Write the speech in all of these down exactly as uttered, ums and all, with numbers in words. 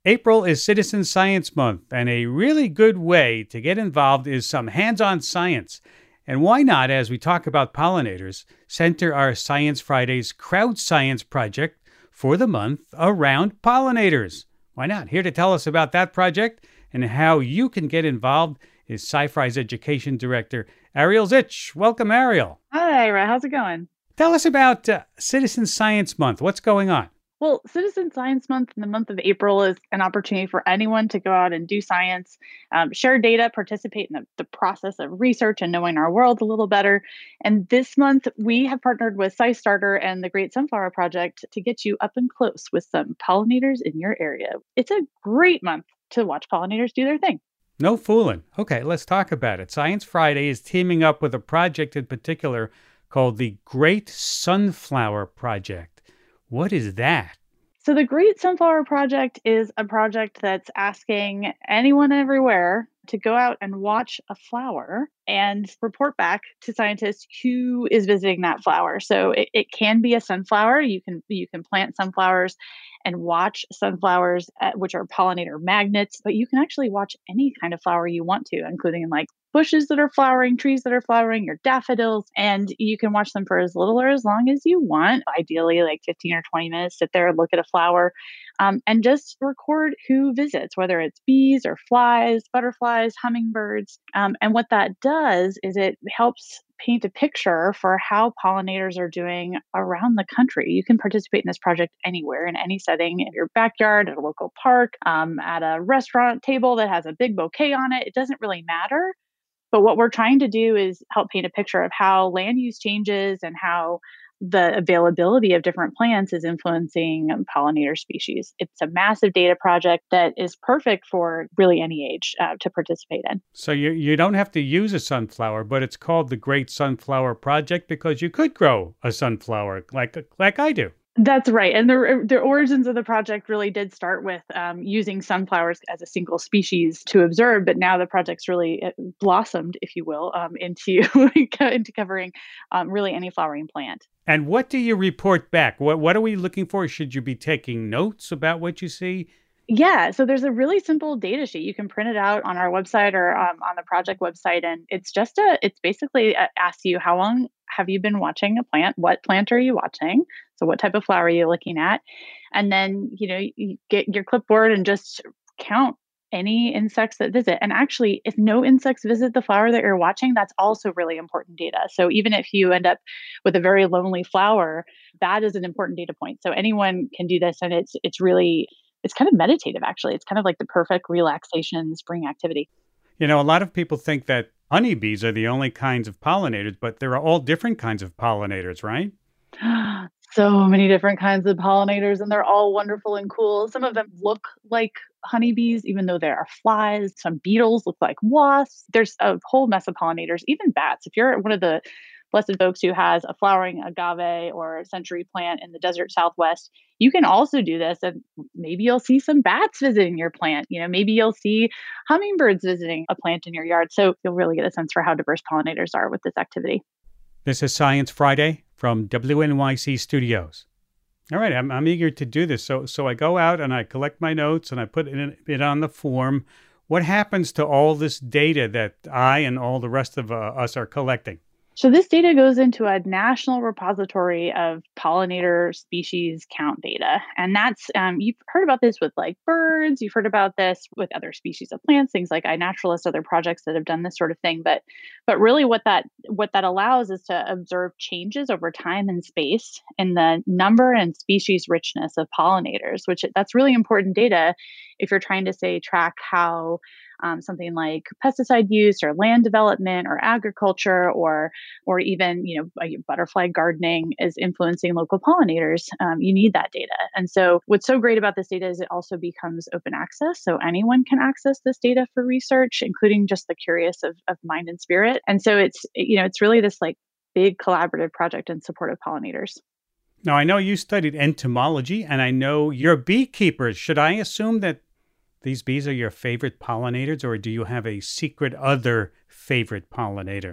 April is Citizen Science Month, and a really good way to get involved is some hands-on science. And why not, as we talk about pollinators, center our Science Fridays Crowd Science project for the month around pollinators? Why not? Here to tell us about that project and how you can get involved is Sci-Fri's Education Director, Ariel Zich. Welcome, Ariel. Hi, Ira. How's it going? Tell us about uh, Citizen Science Month. What's going on? Well, Citizen Science Month in the month of April is an opportunity for anyone to go out and do science, um, share data, participate in the, the process of research and knowing our world a little better. And this month, we have partnered with SciStarter and the Great Sunflower Project to get you up and close with some pollinators in your area. It's a great month to watch pollinators do their thing. No fooling. Okay, let's talk about it. Science Friday is teaming up with a project in particular called the Great Sunflower Project. What is that? So the Great Sunflower Project is a project that's asking anyone everywhere to go out and watch a flower and report back to scientists who is visiting that flower. So it, it can be a sunflower. You can you can plant sunflowers and watch sunflowers, uh, which are pollinator magnets, but you can actually watch any kind of flower you want to, including like bushes that are flowering, trees that are flowering, your daffodils, and you can watch them for as little or as long as you want. Ideally, like fifteen or twenty minutes, sit there, look at a flower, um, and just record who visits, whether it's bees or flies, butterflies, hummingbirds. Um, and what that does is it helps paint a picture for how pollinators are doing around the country. You can participate in this project anywhere, in any setting, in your backyard, at a local park, um, at a restaurant table that has a big bouquet on it. It doesn't really matter. But what we're trying to do is help paint a picture of how land use changes and how the availability of different plants is influencing pollinator species. It's a massive data project that is perfect for really any age uh, to participate in. So you you don't have to use a sunflower, but it's called the Great Sunflower Project because you could grow a sunflower like like I do. That's right. And the, the origins of the project really did start with um, using sunflowers as a single species to observe, but now the project's really blossomed, if you will, um, into, into covering um, really any flowering plant. And what do you report back? What What are we looking for? Should you be taking notes about what you see? Yeah, so there's a really simple data sheet. You can print it out on our website or um, on the project website, and it's just a. It's basically uh, asks you how long have you been watching a plant? What plant are you watching? So what type of flower are you looking at? And then you know you get your clipboard and just count any insects that visit. And actually, if no insects visit the flower that you're watching, that's also really important data. So even if you end up with a very lonely flower, that is an important data point. So anyone can do this, and it's it's really It's kind of meditative, actually. It's kind of like the perfect relaxation spring activity. You know, a lot of people think that honeybees are the only kinds of pollinators, but there are all different kinds of pollinators, right? So many different kinds of pollinators, and they're all wonderful and cool. Some of them look like honeybees, even though they are flies. Some beetles look like wasps. There's a whole mess of pollinators, even bats. If you're one of the blessed folks who has a flowering agave or a century plant in the desert Southwest, you can also do this. And maybe you'll see some bats visiting your plant. You know, maybe you'll see hummingbirds visiting a plant in your yard. So you'll really get a sense for how diverse pollinators are with this activity. This is Science Friday from W N Y C Studios. All right, I'm, I'm eager to do this. So so I go out and I collect my notes and I put it, in, it on the form. What happens to all this data that I and all the rest of uh, us are collecting? So this data goes into a national repository of pollinator species count data. And that's, um, you've heard about this with like birds, you've heard about this with other species of plants, things like iNaturalist, other projects that have done this sort of thing. But but really what that what that allows is to observe changes over time and space in the number and species richness of pollinators, which that's really important data if you're trying to say track how Um, something like pesticide use or land development or agriculture or or even you know butterfly gardening is influencing local pollinators. Um, you need that data. And so what's so great about this data is it also becomes open access. So anyone can access this data for research, including just the curious of, of mind and spirit. And so it's you know it's really this like big collaborative project in support of pollinators. Now, I know you studied entomology, and I know you're beekeepers. Should I assume that these bees are your favorite pollinators, or do you have a secret other favorite pollinator?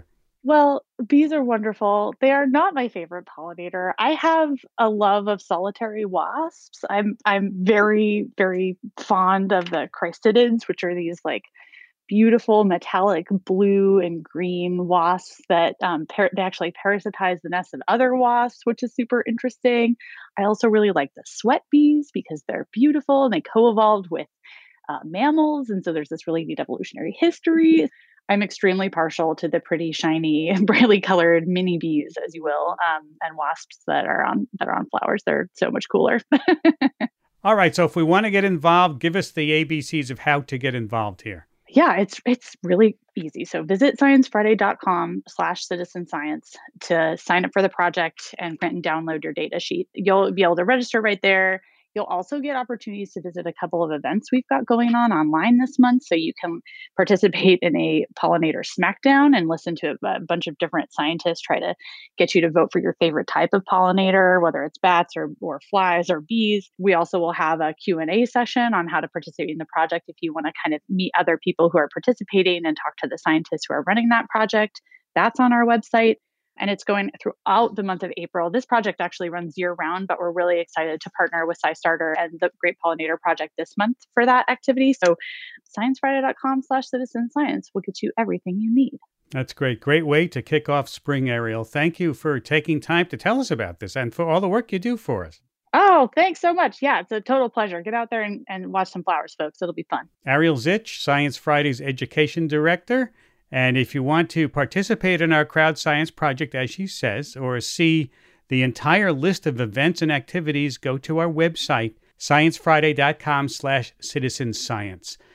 Well, bees are wonderful. They are not my favorite pollinator. I have a love of solitary wasps. I'm I'm very, very fond of the Chrysidids, which are these like beautiful metallic blue and green wasps that um, par- they actually parasitize the nests of other wasps, which is super interesting. I also really like the sweat bees because they're beautiful and they co-evolved with uh, mammals, and so there's this really neat evolutionary history. I'm extremely partial to the pretty shiny, brightly colored mini bees, as you will, um, and wasps that are on that are on flowers. They're so much cooler. All right, so if we want to get involved, give us the A B Cs of how to get involved here. Yeah, it's it's really easy. So visit sciencefriday.com slash citizen science to sign up for the project and print and download your data sheet. You'll be able to register right there. You'll also get opportunities to visit a couple of events we've got going on online this month. So you can participate in a pollinator smackdown and listen to a, a bunch of different scientists try to get you to vote for your favorite type of pollinator, whether it's bats or, or flies or bees. We also will have a Q and A session on how to participate in the project if you want to kind of meet other people who are participating and talk to the scientists who are running that project. That's on our website. And it's going throughout the month of April. This project actually runs year round, but we're really excited to partner with SciStarter and the Great Pollinator Project this month for that activity. So sciencefriday.com slash citizen science will get you everything you need. That's great. Great way to kick off spring, Ariel. Thank you for taking time to tell us about this and for all the work you do for us. Oh, thanks so much. Yeah, it's a total pleasure. Get out there and, and watch some flowers, folks. It'll be fun. Ariel Zich, Science Friday's Education Director. And if you want to participate in our crowd science project, as she says, or see the entire list of events and activities, go to our website, sciencefriday.com slash citizen science.